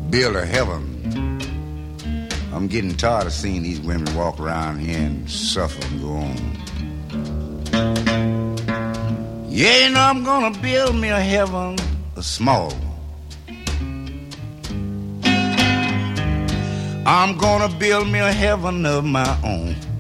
build a heaven. I'm getting tired of seeing these women walk around here and suffer and go on. Yeah, you know I'm gonna build me a heaven, a small one. I'm gonna build me a heaven of my own.